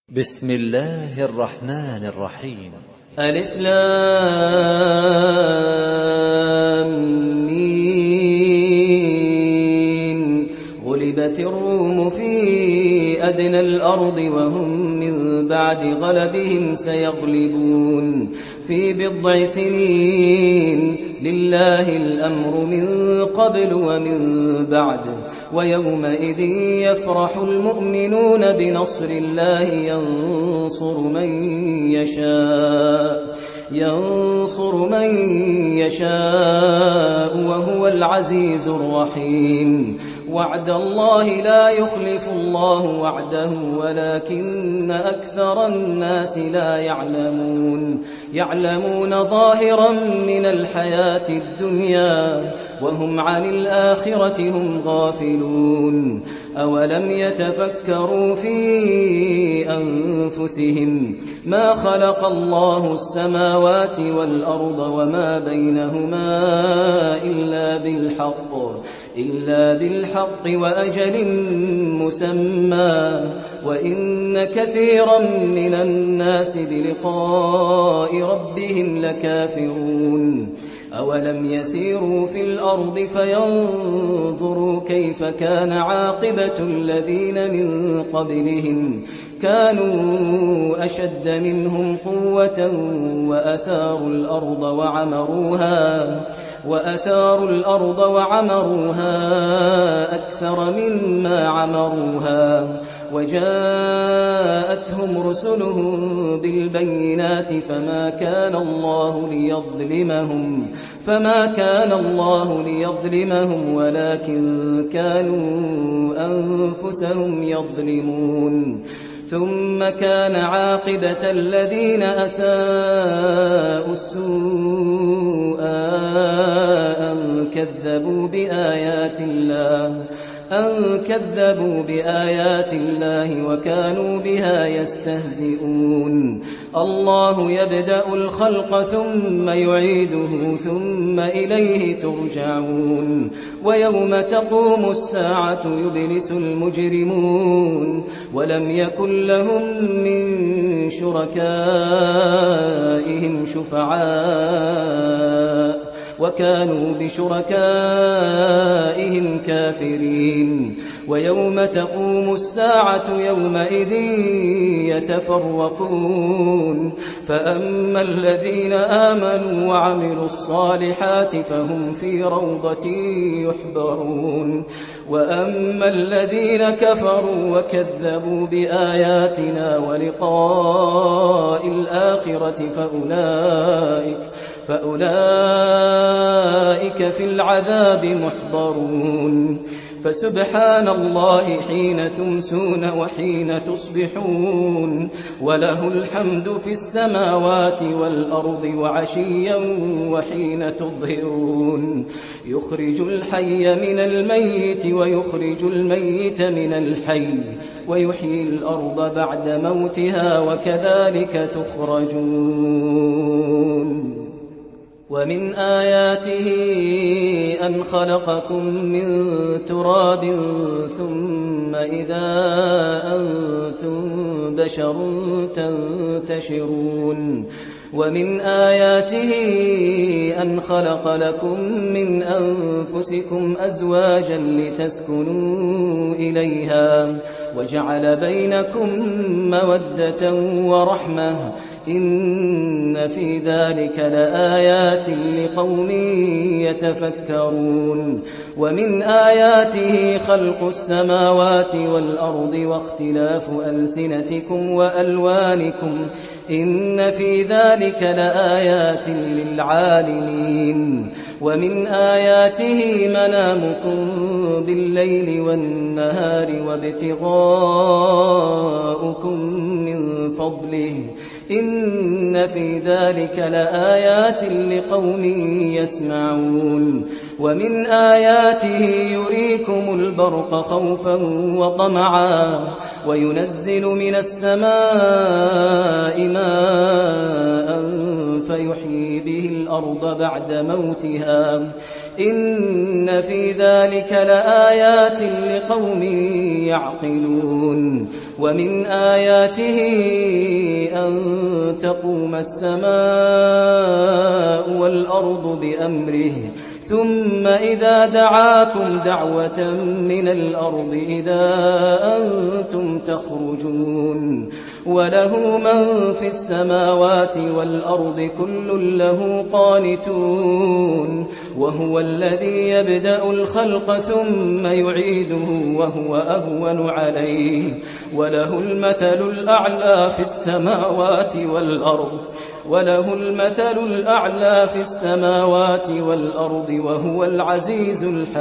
بسم الله الرحمن الرحيم. ألف لام ميم. غلبت الروم في أدنى الأرض وهم من بعد غلبهم سيغلبون في بضع سنين. لله الأمر من قبل ومن بعد ويومئذ يفرح المؤمنون بنصر الله ينصر من يشاء وهو العزيز الرحيم. وعد الله لا يخلف الله وعده ولكن أكثر الناس لا يعلمون ظاهرا من الحياة الدنيا وهم عن الآخرة هم غافلون. أولم يتفكروا في أنفسهم ما خلق الله السماوات والأرض وما بينهما إلا بالحق وأجل مسمى وإن كثيرا من الناس بلقاء ربهم لكافرون. أولم يسيروا في الأرض فينظروا كيف كان عاقبة الذين من قبلهم كانوا أشد منهم قوة وأثاروا الأرض وعمروها أكثر مما عمروها وجاءتهم رسلهم بالبينات فما كان الله ليظلمهم ولكن كانوا أنفسهم يظلمون. ثم كان عاقبة الذين أساءوا السوء أن كذبوا بآيات الله وكانوا بها يستهزئون. الله يبدأ الخلق ثم يعيده ثم إليه ترجعون. ويوم تقوم الساعة يبلس المجرمون ولم يكن لهم من شركائهم شفعاء وكانوا بشركائهم كافرين. ويوم تقوم الساعة يومئذ يتفرقون فأما الذين آمنوا وعملوا الصالحات فهم في روضة يحبرون وأما الذين كفروا وكذبوا بآياتنا ولقاء الآخرة فأولئك في العذاب محضرون. فسبحان الله حين تمسون وحين تصبحون وله الحمد في السماوات والأرض وعشيا وحين تظهرون. يخرج الحي من الميت ويخرج الميت من الحي ويحيي الأرض بعد موتها وكذلك تخرجون. ومن آياته أن خلقكم من تراب ثم إذا أنتم بشر تنتشرون. ومن آياته أن خلق لكم من أنفسكم أزواجا لتسكنوا إليها وجعل بينكم مودة ورحمة إن في ذلك لآيات لقوم يتفكرون. ومن آياته خلق السماوات والأرض واختلاف ألسنتكم وألوانكم إن في ذلك لآيات للعالمين. ومن آياته منامكم بالليل والنهار وابتغاؤكم من فضله إن في ذلك لآيات لقوم يسمعون. ومن آياته يريكم البرق خوفا وطمعا وينزل من السماء ماء فيحيي به الأرض بعد موتها إن في ذلك لآيات لقوم يعقلون ومن آياته أن تقوم السماء والأرض بأمره ثم إذا دعاكم دعوة من الأرض إذا أنتم تخرجون وله من في السماوات والأرض كل له قانتون وهو الذي يبدأ الخلق ثم يعيده وهو أهون عليه وله المثل الأعلى في السماوات والأرض وهو العزيز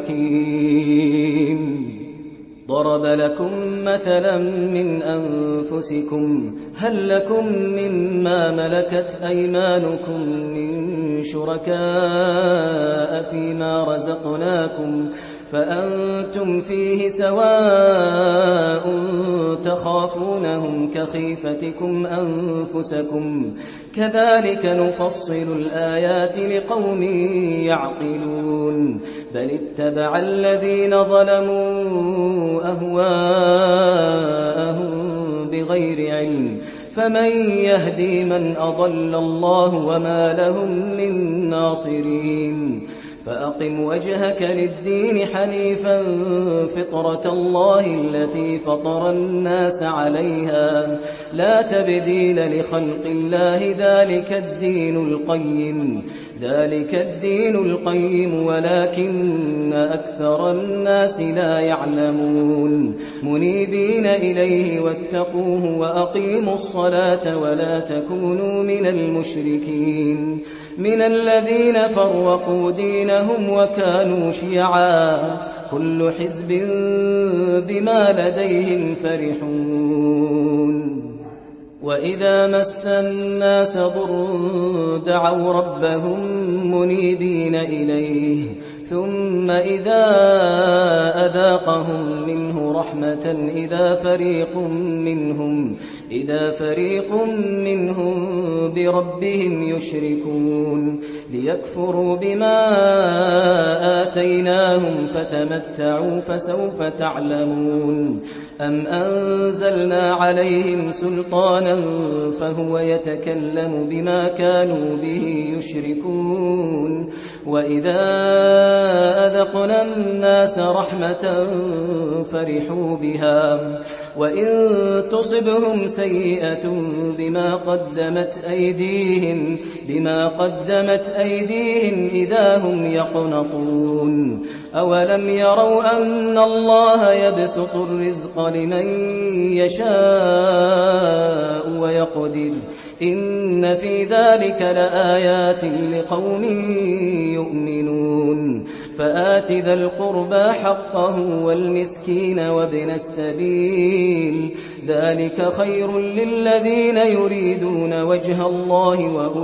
الحكيم ضرب لكم مثلا من أنفسكم هل لكم مما ملكت أيمانكم من شركاء فيما رزقناكم فأنتم فيه سواء تخافونهم كخيفتكم أنفسكم كذلك نفصل الآيات لقوم يعقلون بل اتبع الذين ظلموا أهواءهم بغير علم فمن يهدي من أضل الله وما لهم من ناصرين فأقم وجهك للدين حنيفا فطرة الله التي فطر الناس عليها لا تبديل لخلق الله ذلك الدين القيم ولكن أكثر الناس لا يعلمون منيبين إليه واتقوه وأقيموا الصلاة ولا تكونوا من المشركين من الذين فرقوا دينهم وكانوا شيعا كل حزب بما لديهم فرحون وإذا مس الناس ضر دعوا ربهم منيبين إليه ثم إذا أذاقهم منه رحمة إذا فريق منهم بربهم يشركون ليكفروا بما آتيناهم فتمتعوا فسوف تعلمون أم أنزلنا عليهم سلطانا فهو يتكلم بما كانوا به يشركون وإذا أذقنا الناس رحمة فرحوا بها وإن تصبهم سيئة بما قدمت أيديهم إذا هم يقنطون أولم يروا أن الله يبسط الرزق لمن يشاء ويقدر إن في ذلك لآيات لقوم يؤمنون فآت ذا القربى حقه والمسكين وابن السبيل ذلك خير للذين يريدون وجه الله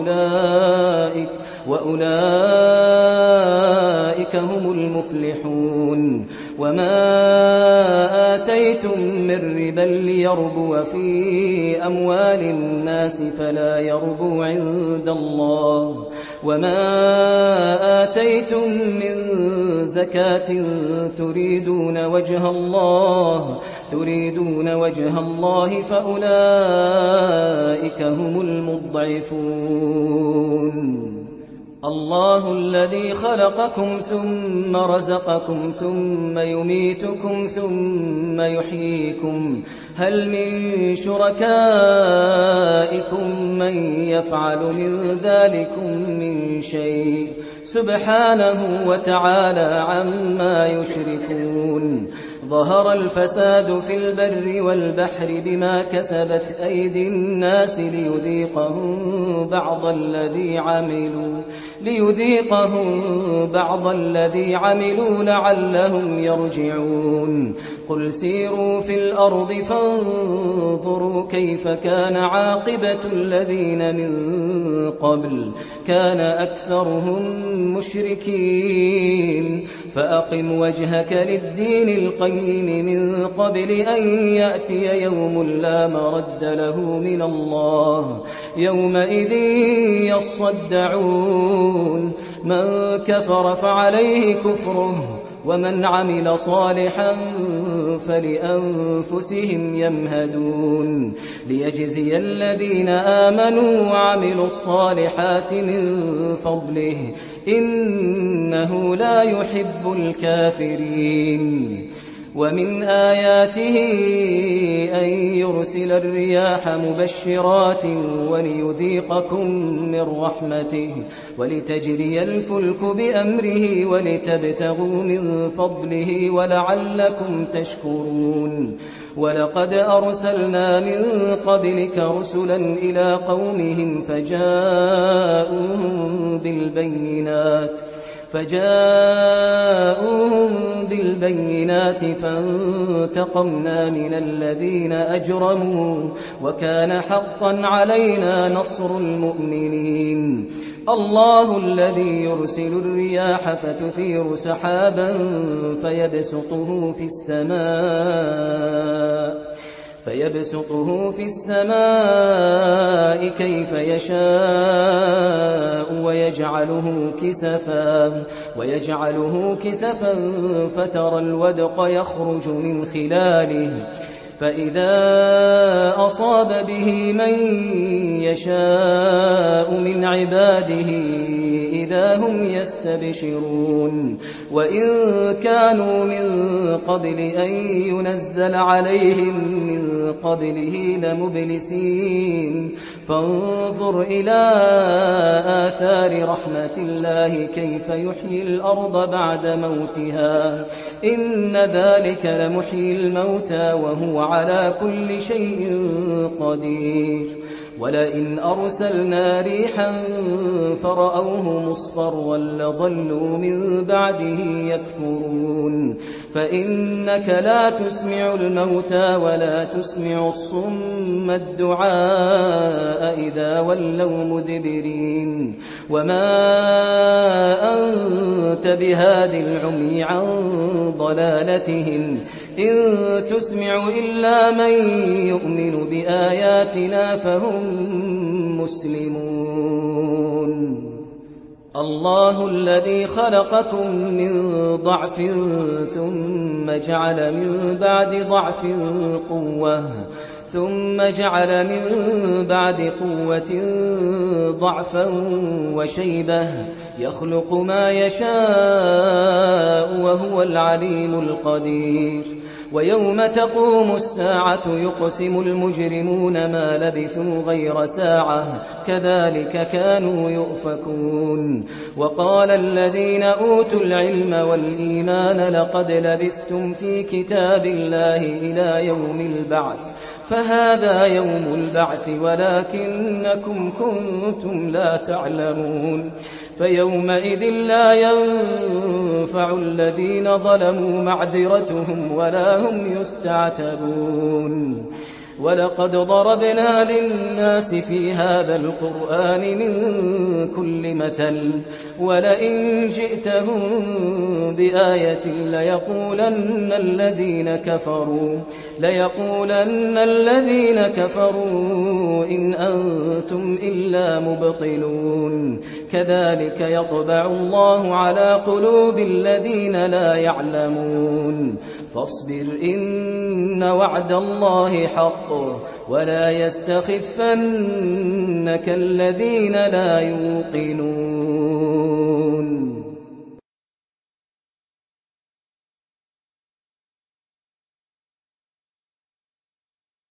وأولئك هم المفلحون وما آتيتم من ربا ليربو في أموال الناس فلا يربو عند الله وما آتيتم من زكاة تريدون وجه الله فأولئك هم المضعفون الله الذي خلقكم ثم رزقكم ثم يميتكم ثم يحييكم هل من شركائكم من يفعل من ذلكم من شيء سبحانه وتعالى عما يشركون ظهر الفساد في البر والبحر بما كسبت أيدي الناس ليذيقهم بعض الذي عملوا لعلهم يرجعون قل سيروا في الأرض فانظروا كيف كان عاقبة الذين من قبل كان أكثرهم مشركين فأقم وجهك للدين القيم الجحيم من قبل أن يأتي يوم لا مرد له من الله يومئذ يصدعون من كفر فعليه كفره ومن عمل صالحا فلأنفسهم يمهدون ليجزي الذين آمنوا وعملوا الصالحات من فضله إنه لا يحب الكافرين ومن آياته أن يرسل الرياح مبشرات وليذيقكم من رحمته ولتجري الفلك بأمره ولتبتغوا من فضله ولعلكم تشكرون ولقد أرسلنا من قبلك رسلا إلى قومهم فجاءوهم بالبينات فانتقمنا من الذين أجرموا وكان حقا علينا نصر المؤمنين الله الذي يرسل الرياح فتثير سحابا فيبسطه في السماء كيف يشاء ويجعله كسفا فترى الودق يخرج من خلاله فإذا أصاب به من يشاء من عباده إذا هم يستبشرون وإن كانوا من قبل أن ينزل عليهم من قبله لمبلسين فانظر إلى آثار رحمة الله كيف يحيي الأرض بعد موتها إن ذلك لمحيي الموتى وهو على كل شيء قدير ولئن أرسلنا ريحا فرأوه مصفرا لظلوا من بعده يكفرون فإنك لا تسمع الموتى ولا تسمع الصم الدعاء إذا ولوا مدبرين وما أنت بهاد العمي عن ضلالتهم إن تسمع إلا من يؤمن بآياتنا فهم مسلمون الله الذي خلقكم من ضعف ثم جعل من بعد ضعف قوة ثم جعل من بعد قوة ضعفا وشيبة يخلق ما يشاء وهو العليم القدير ويوم تقوم الساعة يقسم المجرمون ما لبثوا غير ساعة كذلك كانوا يؤفكون وقال الذين أوتوا العلم والإيمان لقد لبثتم في كتاب الله إلى يوم البعث فهذا يوم البعث ولكنكم كنتم لا تعلمون فيومئذ لا ينفع الذين ظلموا معذرتهم ولا هم يستعتبون ولقد ضربنا للناس في هذا القرآن من كل مثل ولئن جئتهم بآية ليقولن الذين كفروا إن أنتم إلا مبطلون كذلك يطبع الله على قلوب الذين لا يعلمون فاصبر إن وعد الله حق ولا يستخفنك الذين لا يوقنون